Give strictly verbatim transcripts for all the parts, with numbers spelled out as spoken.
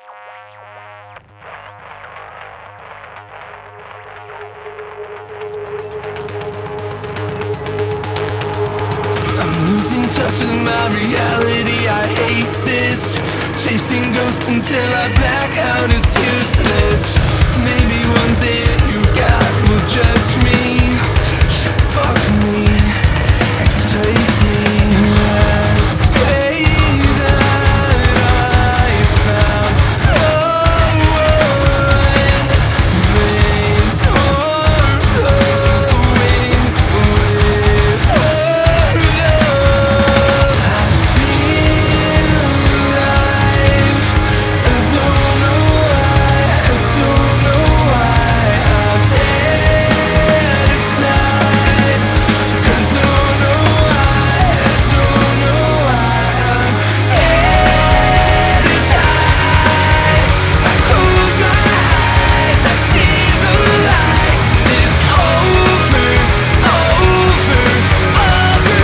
Losing touch with my reality, I hate this. Chasing ghosts until I black out, it's useless. Maybe one day you God will judge me. Fuck me, expose me. Let's say that I found flowing veins are glowing with her love. I feel alive. I don't know why, I don't know why I'm dead inside. I don't know why, I don't know why I'm dead inside. I close my eyes, I see the light. It's over, over, all the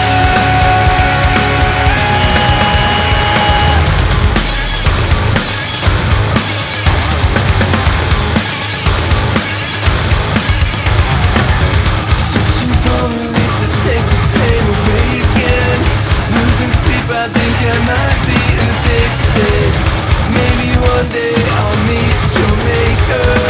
searching for release to take the pain away again. Losing sleep, I think I might be addicted. Maybe one day I'll meet your maker.